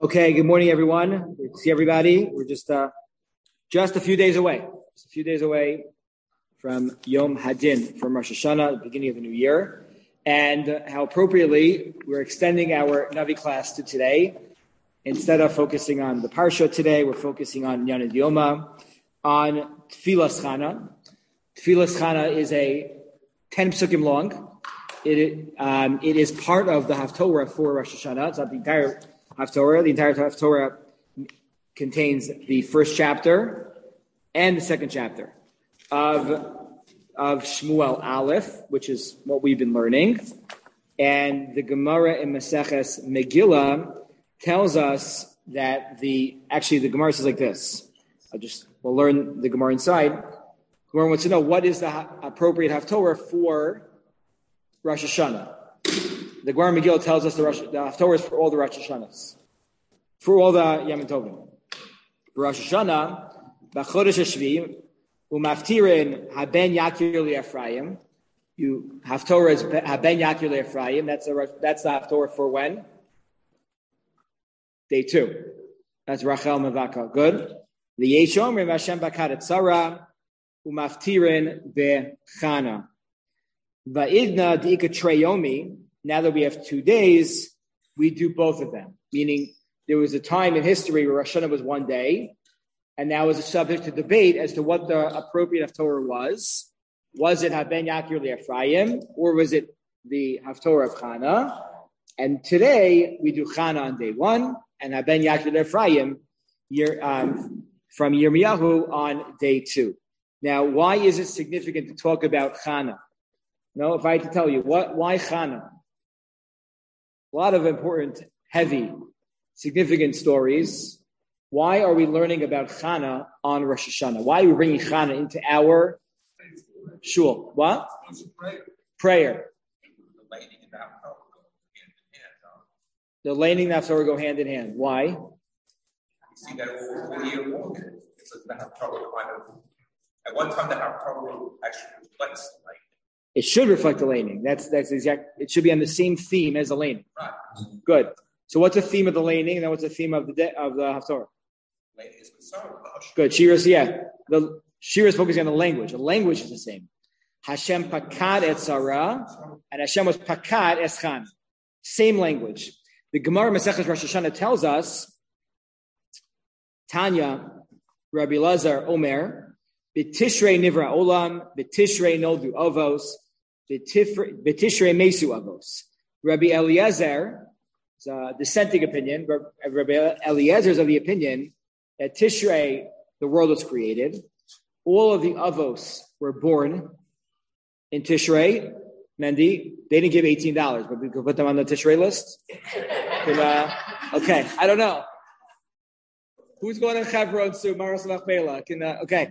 Okay, good morning, everyone. Good to see everybody. We're just a few days away. Just a few days away from Yom Hadin, from Rosh Hashanah, the beginning of the new year. And how appropriately we're extending our Navi class to today. Instead of focusing on the Parsha today, we're focusing on Yana Dioma, on Tfilas Chana. Tfilas Chana is a 10 psukim long. It is part of the Haftorah for Rosh Hashanah. It's not the entire Haftorah. The entire Haftorah contains the first chapter and the second chapter of Shmuel Aleph, which is what we've been learning. And the Gemara in Maseches Megillah tells us that the Gemara says like this. We'll learn the Gemara inside. Gemara wants to know what is the appropriate Haftorah for Rosh Hashanah. The Gemara Megillah tells us the Haftorah is for all the Rosh Hashanahs, for all the Yom Tovim. For Rosh Hashanah, B'chodesh Hashvi, Umaftirin Haben Yakir LiEphraim. Haftorah is Haben Yakir LiEphraim. That's the Haftorah for when? Day 2. That's Rachel Mevaka. Good. V'yeshom Rem Hashem Bakat Tzara Umaftirin Bechana. Va'idna Diika Treyomi. Now that we have 2 days, we do both of them. Meaning, there was a time in history where Rosh Hashanah was 1 day, and that was a subject to debate as to what the appropriate Haftorah was. Was it Haben Yakir LiEphraim, or was it the Haftorah of Chana? And today, we do Chana on day 1, and Haben Yakir LiEphraim from Yirmiyahu on day 2. Now, why is it significant to talk about Chana? No, if I had to tell you, why Chana? A lot of important, heavy, significant stories. Why are we learning about Chana on Rosh Hashanah? Why are we bringing Chana into our shul? What? Prayer. The laning and Haftorah go hand in hand. Why? You see that all year long. It's the Haftorah kind of. At one time, the Haftorah actually reflects the light. It should reflect the laning. That's exact. It should be on the same theme as the laning. Right. Good. So what's the theme of the laning, and then what's the theme of the Haftorah? Laning is concerned. Good. Shiras, yeah. The Shira is focusing on the language. The language is the same. Hashem pakat et Sarah, and Hashem was pakat eschan. Same language. The Gemara Maseches Rosh Hashanah tells us, Tanya, Rabbi Lazar Omer, B'tishrei nivra olam, B'tishrei noldu avos, B'tishrei mesu avos. Rabbi Eliezer, it's a dissenting opinion, Rabbi Eliezer is of the opinion that Tishrei, the world was created. All of the avos were born in Tishrei. Mendy, they didn't give $18, but we could put them on the Tishrei list. Okay, I don't know. Who's going to Chevron to Maros Machpelah? Okay.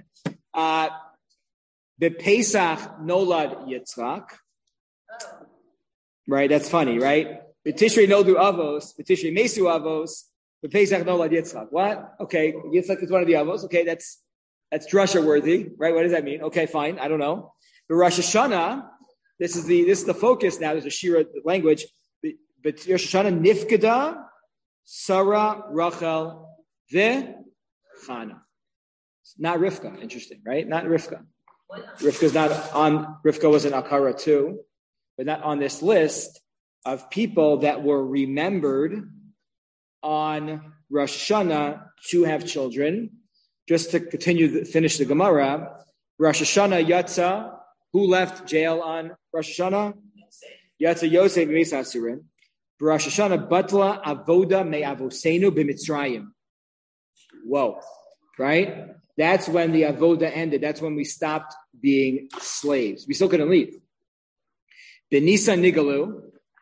The Pesach Nolad Yitzchak. Right, that's funny, right? The Tishrei Noldu Avos, the Tishrei Mesu Avos, the Pesach Nolad Yitzchak. What? Okay, Yitzchak is one of the Avos. Okay, that's drasha worthy, right? What does that mean? Okay, fine. I don't know. The Rosh Hashanah. This is the focus now. There's a Shira language. But Rosh Hashanah Nifkada, Sarah, Rachel, Chana. Not Rivka. Interesting, right? Not Rivka. Rivka's not on. Rivka was an Akara too, but not on this list of people that were remembered on Rosh Hashanah to have children. Just to finish the Gemara, Rosh Hashanah Yatza. Who left jail on Rosh Hashanah? Yatza Yosef Misa Asurim. Rosh Hashanah Batla Avoda Me Avosenu B'Mitzrayim. Whoa, right? That's when the Avoda ended. That's when we stopped being slaves. We still couldn't leave. B'Nisan Nigalu.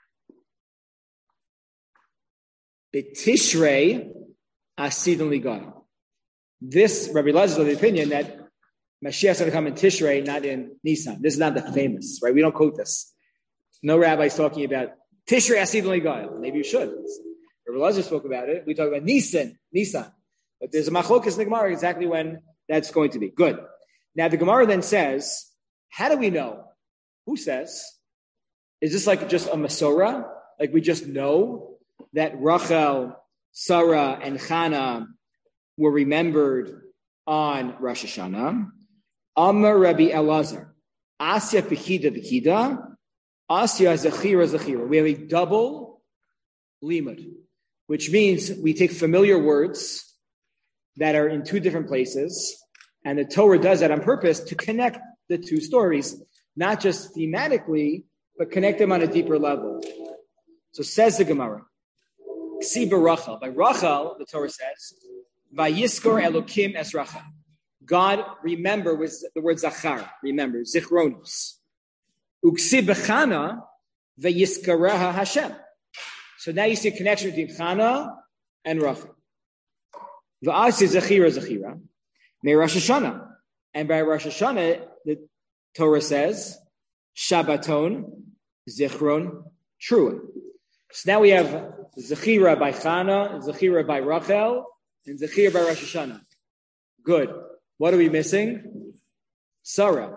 B'Tishrei Asidon Ligal. This, Rabbi Lazar is of the opinion that Mashiach is going to come in Tishrei, not in Nisan. This is not that famous, right? We don't quote this. No rabbi's talking about Tishrei Asidon Ligal. Maybe you should. Rabbi Lazar spoke about it. We talk about Nisan. But there's a machlokas in the Gemara exactly when that's going to be. Good. Now the Gemara then says, how do we know? Who says? Is this like just a Masorah? Like we just know that Rachel Sarah and Chana were remembered on Rosh Hashanah. Amar Rabbi Elazar, Asya Bekida, Asya Zechira. We have a double limud, which means we take familiar words that are in two different places, and the Torah does that on purpose to connect the two stories, not just thematically, but connect them on a deeper level. So says the Gemara, Ksiba Rachel. By Rachel, the Torah says, Vayiskor Elokim es Rachel. God, remember, was the word Zachar, remember, Zichronus. Uksib Chana, Vayiskaraha Hashem. So now you see a connection between Chana and Rachel. Va'asi Zechira. May Rosh Hashanah. And by Rosh Hashanah, the Torah says, Shabbaton, Zichron, Trua. So now we have Zechira by Chana, Zechira by Rachel, and Zechira by Rosh Hashanah. Good. What are we missing? Sarah.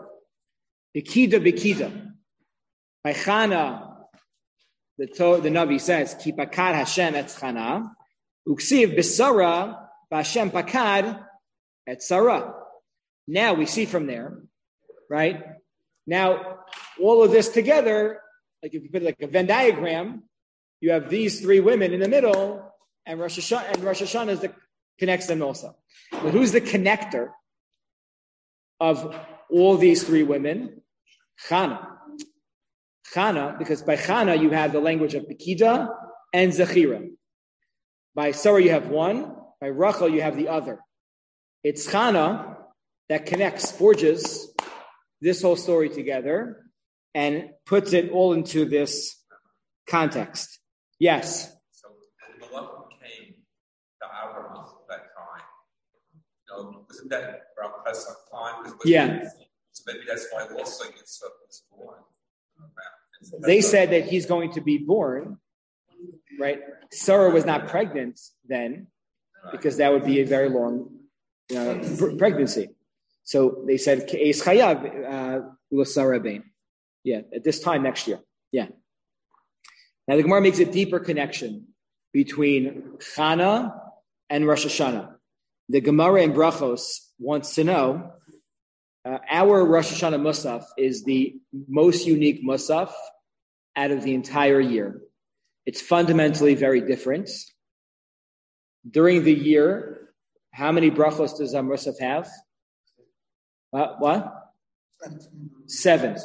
Bekida. By Chana, the Navi says, Ki pakad Hashem et Chana, uksiv besara b'Hashem pakad et Sarah. Now we see from there, right? Now, all of this together, like if you put it like a Venn diagram, you have these three women in the middle, and Rosh Hashanah is connects them also. But who's the connector of all these three women? Chana, because by Chana you have the language of Bekida and Zechira. By Sarah you have one, by Rachel you have the other. It's Chana that forges this whole story together and puts it all into this context. Yes? So the Malachim came to Abraham at that time. Wasn't that around Pesach time? Yeah. So maybe that's why also Yitzchak was born. They said that he's going to be born, right? Sarah was not pregnant then, because that would be a very long pregnancy. So they said, Ke'es Chayav Sarah Bain. Yeah, at this time next year. Yeah. Now the Gemara makes a deeper connection between Chana and Rosh Hashanah. The Gemara in Brachos wants to know, our Rosh Hashanah Musaf is the most unique Musaf out of the entire year. It's fundamentally very different. During the year, how many brachos does our Musaf have? What? 7.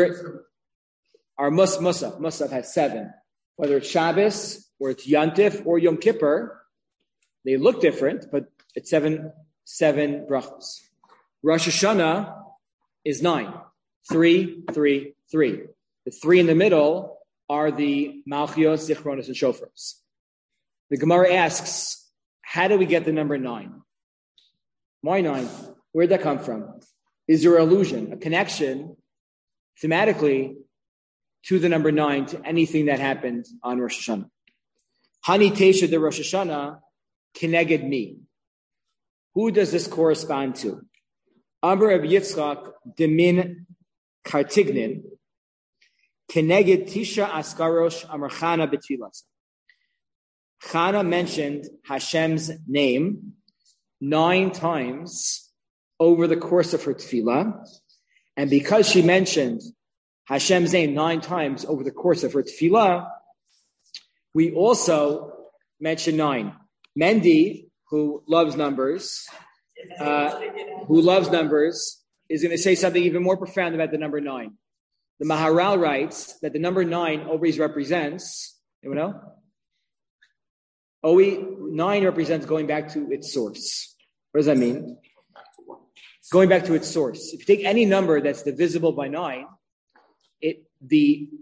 Our Musaf has 7. Whether it's Shabbos, or it's Yantif, or Yom Kippur, they look different, but it's 7 brachos. Rosh Hashanah is 9. 3, 3, 3. The 3 in the middle are the Malchios, Zichronos, and Shofars. The Gemara asks, how do we get the number 9? Why 9? Where'd that come from? Is there an allusion, a connection, thematically, to the number 9, to anything that happened on Rosh Hashanah? Hani Tesha de Rosh Hashanah, Keneged Mi. Who does this correspond to? Amr of Yitzchak Demin Kartignin, Keneged Tisha Askarosh Amr Chana B'Tfilas. Chana mentioned Hashem's name 9 times over the course of her tefillah, and because she mentioned Hashem's name 9 times over the course of her tefillah, we also mention 9. Mendy, who loves numbers, is going to say something even more profound about the number 9. The Maharal writes that the number 9 always represents, anyone know? 9 represents going back to its source. What does that mean? Going back to its source. If you take any number that's divisible by 9, the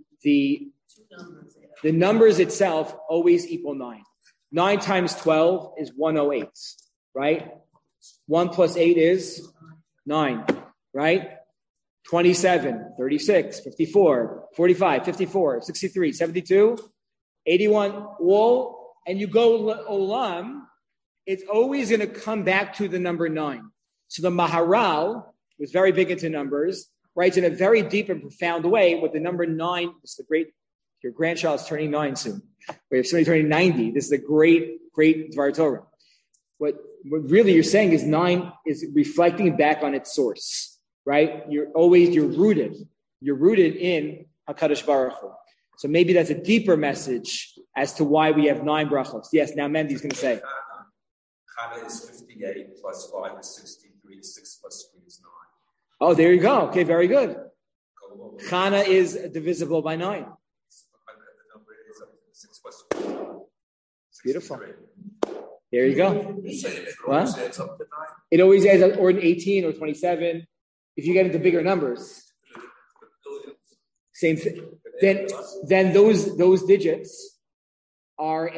numbers itself always equal 9. 9 times 12 is 108, right? 1 plus 8 is 9, right? 27, 36, 54, 45, 54, 63, 72, 81, all, and you go olam, it's always going to come back to the number 9. So the Maharal was very big into numbers, writes in a very deep and profound way what the number 9 is, the great Your grandchild is turning 9 soon. Or if somebody's turning 90, this is a great Dvar Torah. What really you're saying is 9 is reflecting back on its source, right? You're rooted. You're rooted in HaKadosh Baruch Hu. So maybe that's a deeper message as to why we have 9 brachos. Yes, now Mendy's going to say. Chana is 58 plus 5 is 63. 6 plus 3 is 9. Oh, there you go. Okay, very good. Chana is divisible by 9. The number is 6 plus 3. Beautiful. There you go. What? It always adds up, or in 18 or 27. If you get into bigger numbers, same thing. Then those digits are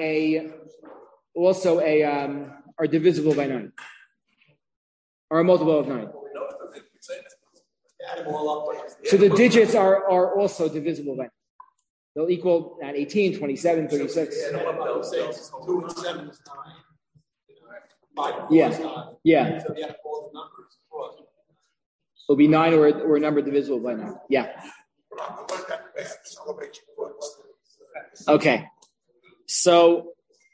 are divisible by 9, or a multiple of 9. So the digits are also divisible by 9. They'll equal at 18, 27, 36. 2 and 7 is 9. Yeah. So you have all the numbers. It'll be 9 or a number divisible by 9. Yeah. Okay. So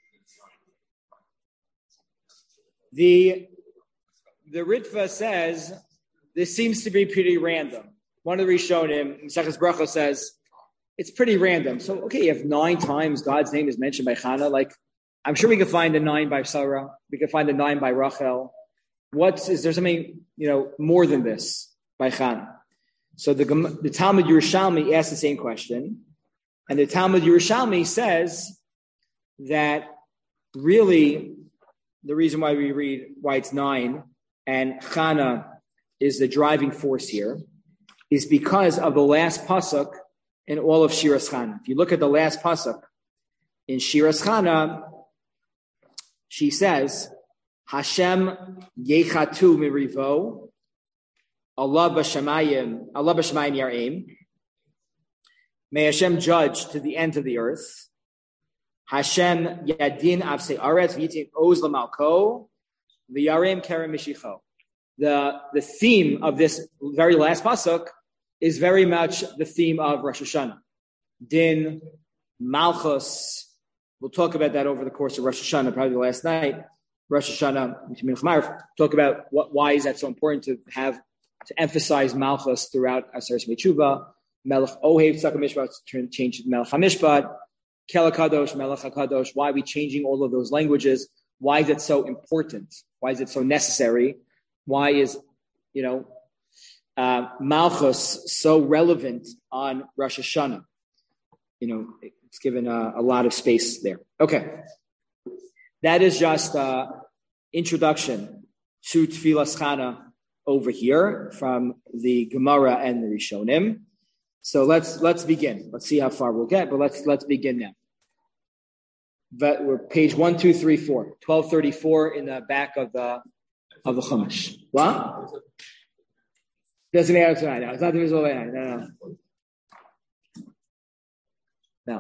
the Ritva says this seems to be pretty random. One of the Rishonim, Maseches Brachos, says it's pretty random. So, okay, you have 9 times God's name is mentioned by Chana. Like, I'm sure we could find a 9 by Sarah. We could find a 9 by Rachel. Is there something, more than this by Chana? So the Talmud Yerushalmi asks the same question. And the Talmud Yerushalmi says that really the reason why we read why it's 9 and Chana is the driving force here is because of the last pasuk in all of Shiras Chana. If you look at the last pasuk in Shiras Chana, she says, Hashem yechatu mirivo, Allah b'shamayim yar'im. May Hashem judge to the end of the earth. Hashem yadin avsei aretz v'yitin oz l'malko v'yarim kerem mishicho. The theme of this very last pasuk is very much the theme of Rosh Hashanah. Din, Malchus. We'll talk about that over the course of Rosh Hashanah, probably the last night. Rosh Hashanah, talk about why is that so important to emphasize Malchus throughout Aseret Mechuba. Melech Ohev Tzaka Mishpat, change to Melech HaMishpat. Kel HaKadosh, Melech HaKadosh. Why are we changing all of those languages? Why is it so important? Why is it so necessary? Why is, Malchus so relevant on Rosh Hashanah? It's given a lot of space there. Okay. That is just introduction to Tfilas Chana over here from the Gemara and the Rishonim. So let's begin. Let's see how far we'll get, but let's begin now. But we're page 1, 2, 3, 4, 1234 in the back of the Chumash. What? Doesn't add up to 9. No, it's not divisible by 9. No.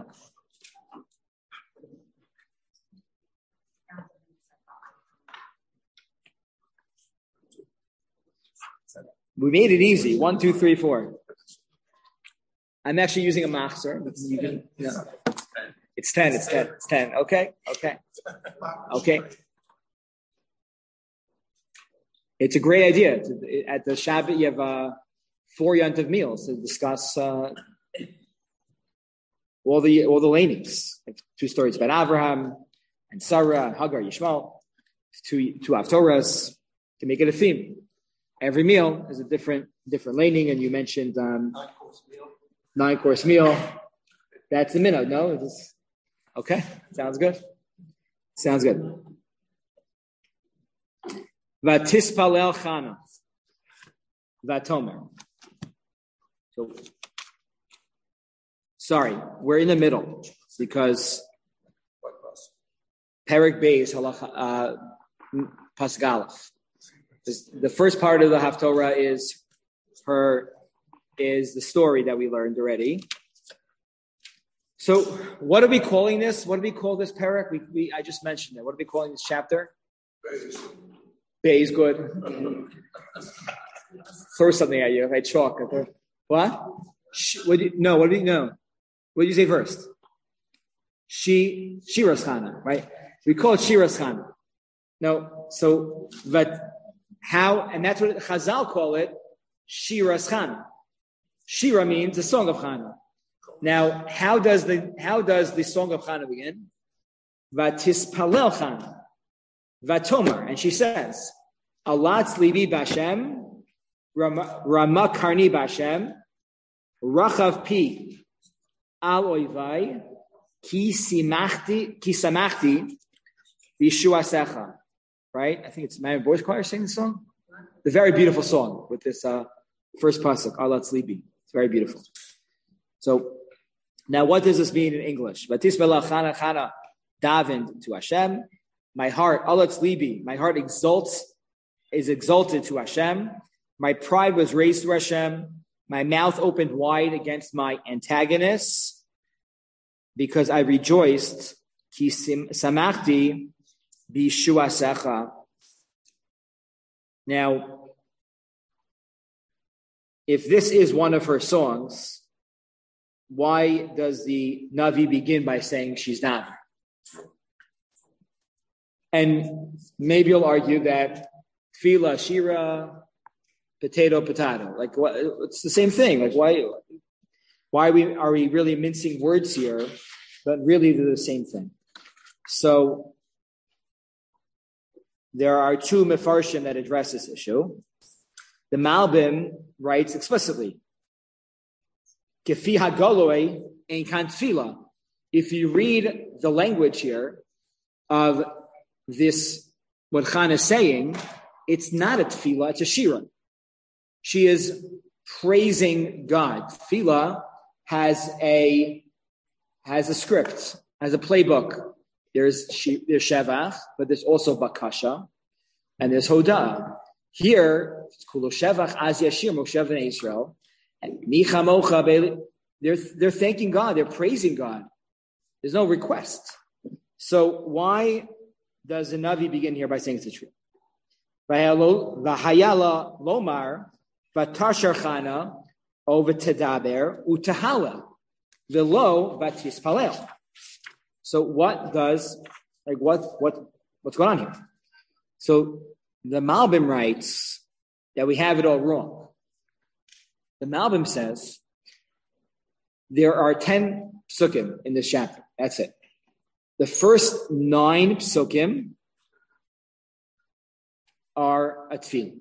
We made it easy. 1, 2, 3, 4. I'm actually using a machzer. It's 10. It's 10. Okay. It's a great idea. At the Shabbat, you have 4 Yontiv meals to discuss all the lanings. Like 2 stories about Abraham and Sarah and Hagar, Yishmael. 2 Haftorahs to make it a theme. Every meal is a different laning, and you mentioned 9-course meal. That's the minhag, no? Okay, sounds good. Vatispalel Chana. Vatomer. So, sorry, we're in the middle because Perek Beis Halacha Pasuk Aleph. The first part of the Haftorah is the story that we learned already. So, what are we calling this? What do we call this Perek? I just mentioned it. What are we calling this chapter? Beis, good. Throw something at you. I chalk. What? What do you know? What did you say first? Shiras Chana, right? We call it Shiras Chana. No, so, but how, and that's what Chazal call it, Shiras Chana. Shira means the song of Chana. Now, how does the song of Chana begin? Vatispalel Chana. Vatomar. And she says, Alatz libi b'Hashem, Rama karni b'Hashem, Rachav pi al oivai, ki samachti v'yishuasecha. Right? I think it's Mayan Boys Choir singing the song. The very beautiful song with this first pasuk, Alatz libi. It's very beautiful. So, now what does this mean in English? Vatisbela Chana davened to Hashem. My heart, Alatz libi, my heart is exalted to Hashem. My pride was raised to Hashem. My mouth opened wide against my antagonists because I rejoiced. Ki samachti b'yishuasecha. Now, if this is one of her songs, why does the Navi begin by saying she's not? And maybe you'll argue that tefillah, shira, potato. Like, what? It's the same thing. Like, why are we really mincing words here? But really, they're the same thing. So there are two mefarshim that address this issue. The Malbim writes explicitly, Kefi hagoloi ein kan tefillah. If you read the language here of this, what Chana is saying, it's not a tefillah, it's a shira. She is praising God. Tefillah has a script, has a playbook. There's shevach, but there's also bakasha, and there's hodah. Here, it's kulo shevach az yashir Moshe v'nei Yisrael, and micha mocha. They're thanking God. They're praising God. There's no request. So why does the Navi begin here by saying it's a tree? V'hayala lomar v'tashar chana over tedaber utahala v'lo v'tispalel. So what's going on here? So the Malbim writes that we have it all wrong. The Malbim says there are 10 psukim in this chapter. That's it. The first 9 psukim are a tefillah.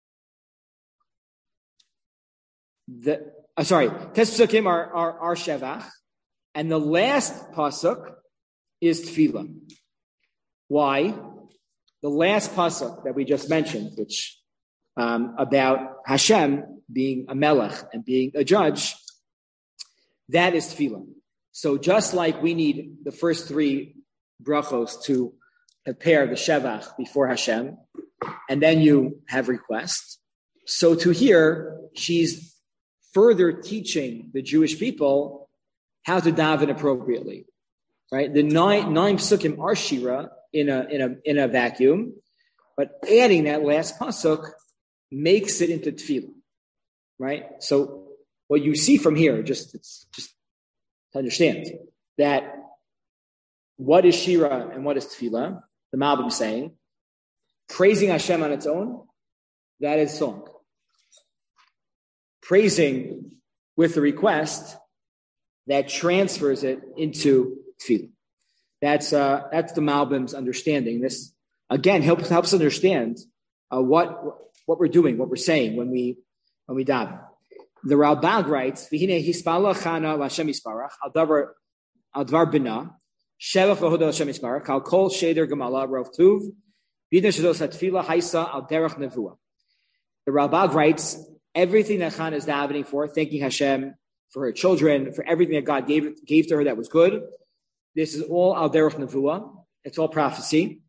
10 psukim are shevach, and the last pasuk is tefillah. Why? The last pasuk that we just mentioned, which about Hashem being a melech and being a judge, that is tefillah. So just like we need the first 3 brachos to prepare the shevach before Hashem, and then you have request, so to here, she's further teaching the Jewish people how to daven appropriately. Right? The 9 psukim are shira in a vacuum, but adding that last pasuk makes it into tefillah. Right? So what you see from here, just to understand that what is shira and what is tefillah, the Malbim saying, praising Hashem on its own, that is song. Praising with the request, that transfers it into tefillah. That's the Malbim's understanding. This again helps understand what we're doing, what we're saying when we daven. The Ralbag writes, "V'hine hispala chana l'Hashem yisparach al dvar bina shevach v'hoda l'Hashem yisparach al kol sheder gemala rov tuv b'idin shados hatfila haisa al derech nevuah." The Ralbag writes, everything that Chana is davening for, thanking Hashem for her children, for everything that God gave to her that was good. This is all al derech nevuah. It's all prophecy.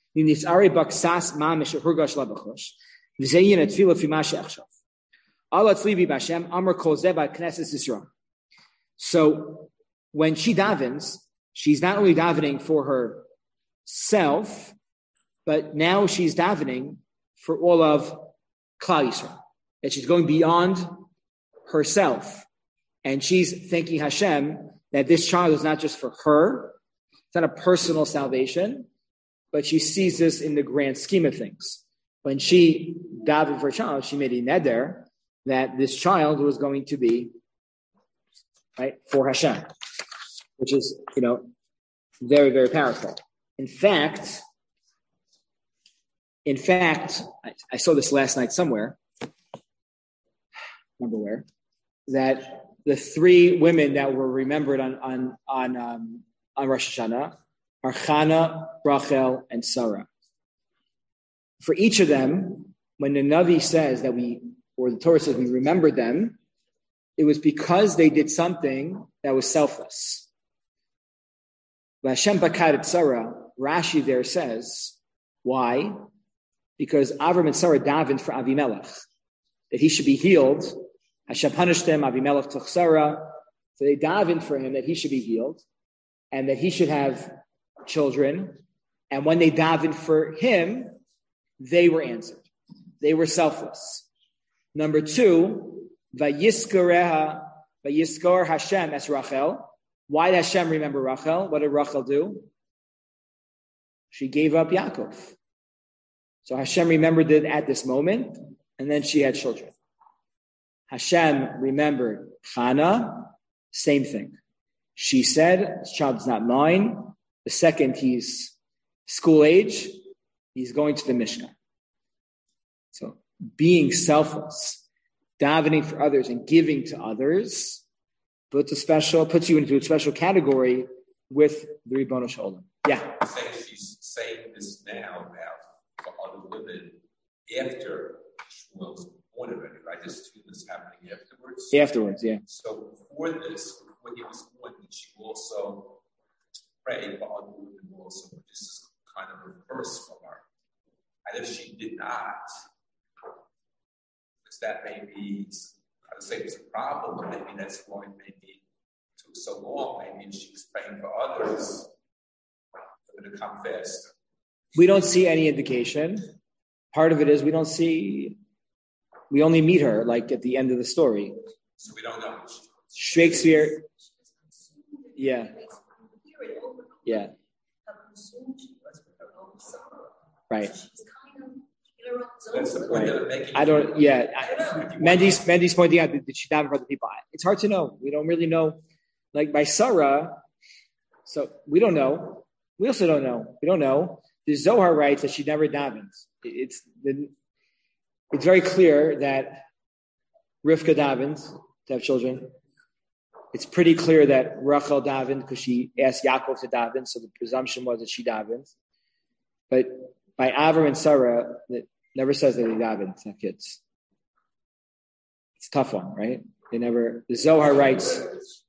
So when she davens, she's not only davening for herself, but now she's davening for all of Klal Yisrael. That she's going beyond herself. And she's thanking Hashem that this child is not just for her. It's not a personal salvation, but she sees this in the grand scheme of things. When she davened for a child, she made a neder that this child was going to be right for Hashem, which is, very, very powerful. In fact, I saw this last night somewhere. Remember where? That the three women that were remembered on Rosh Hashanah are Chana, Rachel, and Sarah. For each of them, when the Navi says the Torah says we remember them, it was because they did something that was selfless. Hashem bakad et Sarah, Rashi there says, why? Because Avram and Sarah davened for Avimelech, that he should be healed. Hashem punished him, Avimelech took Sarah, so they davened for him that he should be healed, and that he should have children. And when they davened for him, they were answered. They were selfless. Number two, Vayiskor Hashem as Rachel. Why did Hashem remember Rachel? What did Rachel do? She gave up Yaakov. So Hashem remembered it at this moment, and then she had children. Hashem remembered Chana, same thing. She said, this child is not mine. The second he's school age, he's going to the Mishkan. So being selfless, davening for others and giving to others puts you into a special category with the Ribono Shel Olam. Yeah. She's saying this now about for other women after Shmuel was born already, right? This too is happening afterwards. Afterwards, yeah. So before this, when he was born, did she also pray for other women also? This is kind of reverse for her. And if she did not, because that maybe I would say it's a problem, but maybe that's why maybe took so long. Maybe she was praying for others for them to come faster. We don't see any indication. Part of it is we only meet her like at the end of the story. So we don't know. Shakespeare. Yeah. Yeah. Right. That's the point that I'm making. I don't. Yeah. Mendy's pointing out that she davened for other people. It's hard to know. We don't really know. Like by Sarah, so we don't know. We also don't know. We don't know. The Zohar writes that she never davened. It's very clear that Rivka davened to have children. It's pretty clear that Rachel davened because she asked Yaakov to daven, so the presumption was that she davened. But by Avram and Sarah, it never says that they davened to have kids. It's a tough one, right? The Zohar writes.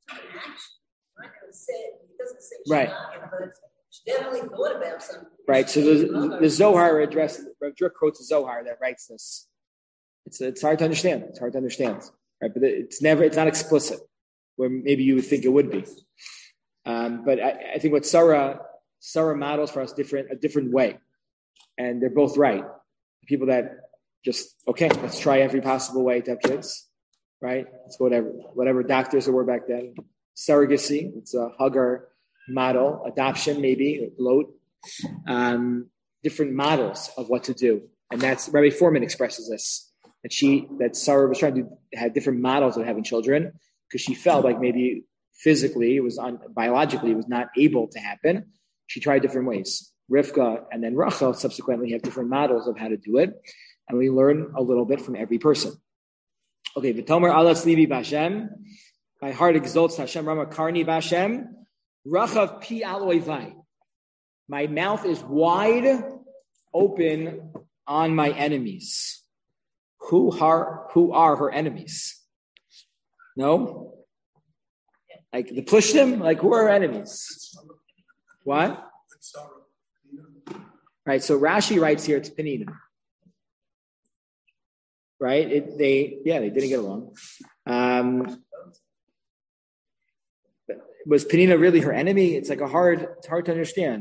Right. She definitely thought about something. Right. So the Zohar address, Rav Druk quotes the Zohar that writes this. It's hard to understand. It's hard to understand. Right. But it's not explicit, where maybe you would think it would be. But I think what Sarah models for us a different way. And they're both right. People that just, okay, let's try every possible way to have kids. Right? Let's go whatever doctors there were back then. Surrogacy, it's a Hagar model, adoption maybe, bloat, different models of what to do. And that's, Rabbi Foreman expresses this, that Sarah was trying to have different models of having children because she felt like maybe physically, biologically, it was not able to happen. She tried different ways. Rivka and then Rachel subsequently have different models of how to do it. And we learn a little bit from every person. Okay, V'tomer alas libi b'Hashem. My heart exalts Hashem, Rama Karni b'Hashem. Rachav pi al oivai. My mouth is wide open on my enemies. Who are her enemies? No? Like the Plishtim? Like who are her enemies? What? Right, so Rashi writes here it's Penina. Right? They didn't get along. Was Penina really her enemy? It's hard to understand.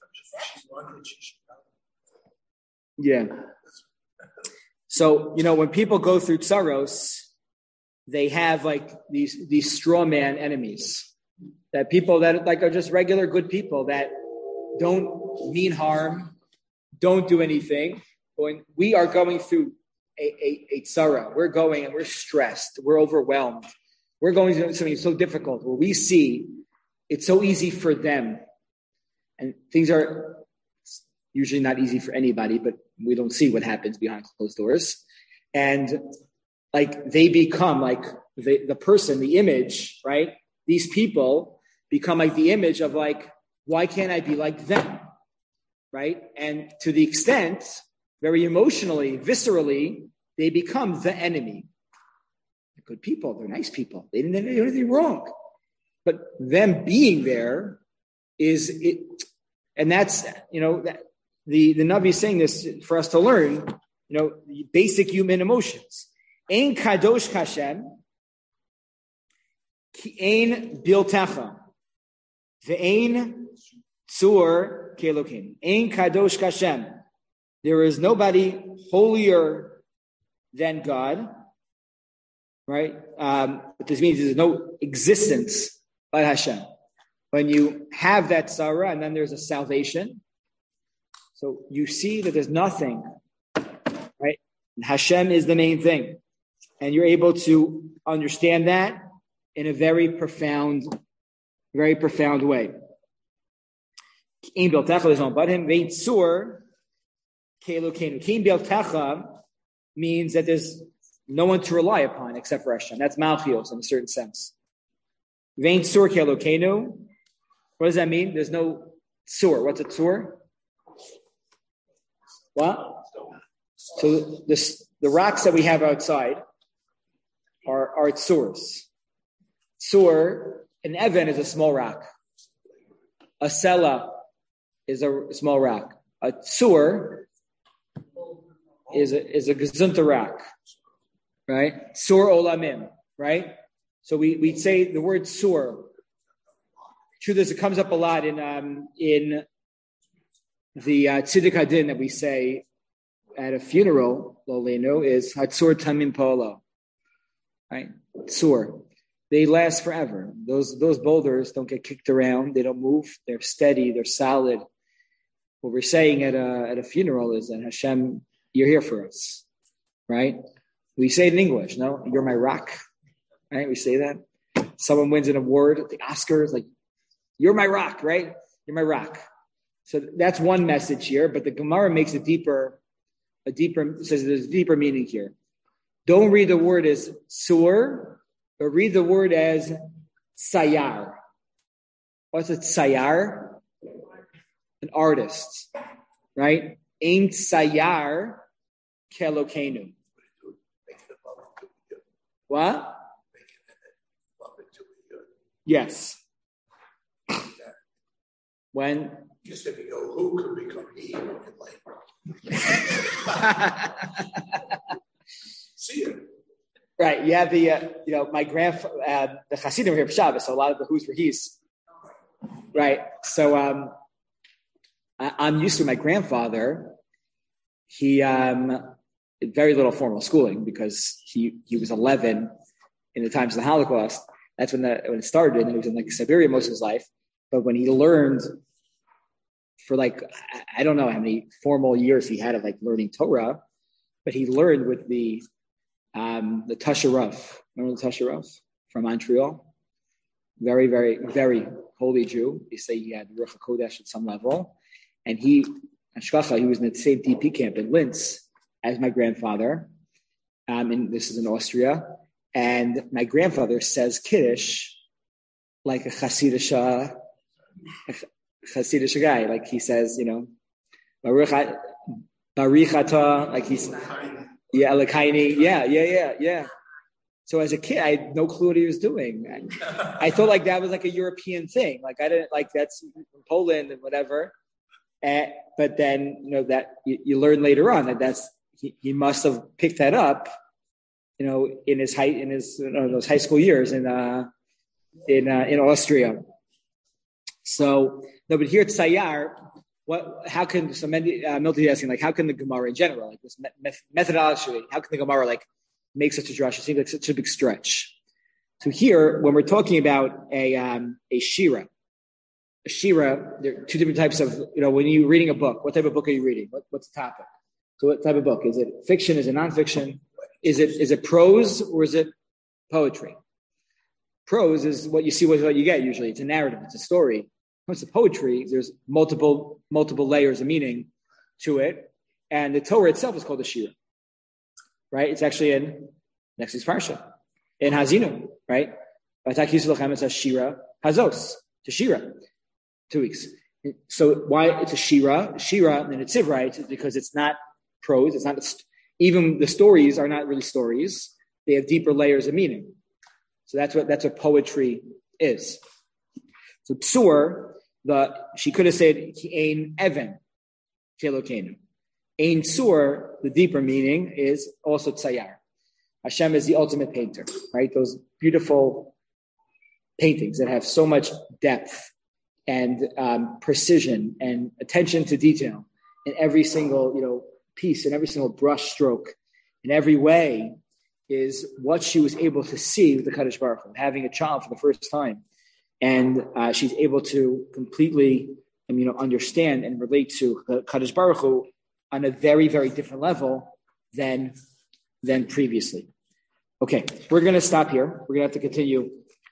Yeah. So, when people go through tsaros, they have like these straw man enemies. that people that like are just regular good people that don't mean harm, don't do anything. When we are going through a tzara, we're going and we're stressed, we're overwhelmed, we're going through something so difficult where we see it's so easy for them. And things are usually not easy for anybody, but we don't see what happens behind closed doors. And like they become like the person, the image, right? These people become like the image of like, why can't I be like them? Right? And to the extent, very emotionally, viscerally, they become the enemy. They're good people. They're nice people. They didn't do anything wrong. But them being there is it, and that's, that the Navi is saying this for us to learn, the basic human emotions. Ein kadosh kashem, ki ein biltecha, ve'ein tzur kelokim. Ein kadosh kashem. There is nobody holier than God, right? What this means is there's no existence by Hashem. When you have that tzara and then there's a salvation, so you see that there's nothing, right? And Hashem is the main thing. And you're able to understand that in a very profound way. King Beltecha means that there's no one to rely upon except for Hashem. That's Malchios in a certain sense. Vein Tzur Kelokenu. What does that mean? There's no Tzur. What's a Tzur? What? So the rocks that we have outside are Tzurs. Tzur, an Even is a small rock. A Sela is a small rock. A Tzur is a Gezunta rock, right? Tzur Olamim, right? So we'd say the word Tzur. Truth is, it comes up a lot in the Tziddik Hadin that we say at a funeral. Loleno is Hatzur Tamim Polo, right? Tzur. They last forever. Those boulders don't get kicked around. They don't move. They're steady. They're solid. What we're saying at a funeral is that Hashem, you're here for us, right? We say it in English, no? You're my rock, right? We say that. Someone wins an award at the Oscars, like, you're my rock, right? You're my rock. So that's one message here, but the Gemara makes says there's a deeper meaning here. Don't read the word as sur, but read the word as sayar. What's a sayar? An artist, right? Ein sayar kelokenu. What? Yes. When? Just if you know who could become he in life. See it. Right. You have the, my grandfather, the Hasidim were here for Shabbos, so a lot of the who's were he's. Right. So I'm used to my grandfather. He very little formal schooling because he was 11 in the times of the Holocaust. That's when it started, and he was in like Siberia most of his life. But when he learned for like, I don't know how many formal years he had of like learning Torah, but he learned with the Tasharov. Remember the Tasharov from Montreal? Very, very, very holy Jew. They say he had Ruach HaKodesh at some level. And he was in the same DP camp in Linz as my grandfather. And this is in Austria. And my grandfather says Kiddush like a Hasidish guy. Like he says, Baruch Atah, like he's, yeah, Elakaini. Yeah. So as a kid, I had no clue what he was doing. I thought like that was like a European thing. Like I didn't like that's from Poland and whatever. But then, that you learn later on that he must have picked that up, in his those high school years in Austria. So no, but here at Sayar, how can Milton is asking, like, how can the Gemara in general, like this methodology, how can the Gemara like make such a drush? It seems like such a big stretch. So here, when we're talking about a shira, there are two different types of, when you're reading a book, what type of book are you reading? What's the topic? So what type of book? Is it fiction? Is it nonfiction? Is it prose or is it poetry? Prose is what you see, what you get usually. It's a narrative. It's a story. When it comes to poetry, there's multiple layers of meaning to it. And the Torah itself is called a shira, right? It's actually in next week's parsha, in Hazinu, right? It's a shira hazos, it's a shira, 2 weeks. So why it's a shira, and it's right? It's because it's not prose. It's not even the stories are not really stories. They have deeper layers of meaning. So that's what poetry is. So tsur, she could have said ein even telokenu. Ein tsur, the deeper meaning is also tsayar. Hashem is the ultimate painter, right? Those beautiful paintings that have so much depth and precision and attention to detail in every single piece, in every single brush stroke, in every way, is what she was able to see with the Kadosh Baruch Hu, having a child for the first time, and she's able to completely, understand and relate to the Kadosh Baruch Hu on a very, very different level than previously. Okay, we're going to stop here. We're going to have to continue.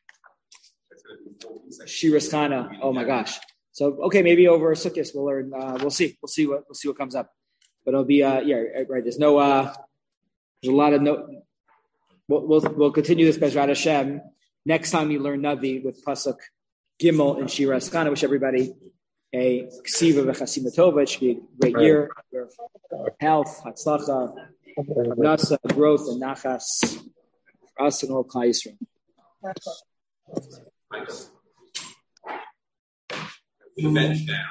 Shiras Chana. Oh my gosh. So maybe over Sukkot we'll learn. We'll see what comes up. But it'll be right. There's no. There's a lot of no. We'll continue this Bezrat Hashem. Next time you learn Navi with Pasuk Gimel and Shiras Chana. Wish everybody a Ksiva v'Chasima Tova. It should be a great year. Health, Hatzlacha, Nasa, growth, and Nachas for us and all Klal Yisrael. Nice. The bench down.